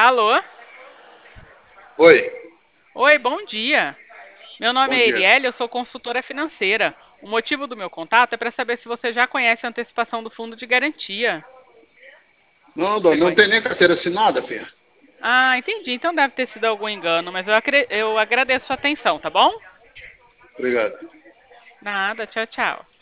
Alô? Oi, Oi, bom dia. Meu nome bom é dia. Erielle, eu sou consultora financeira. O motivo do meu contato é para saber se você já conhece a antecipação do fundo de garantia. Não, Você Dona, não conhe- tem nem carteira assinada, filha. Ah, entendi. Então deve ter sido algum engano, mas eu agradeço a atenção, tá bom? Obrigado. Nada, tchau, tchau.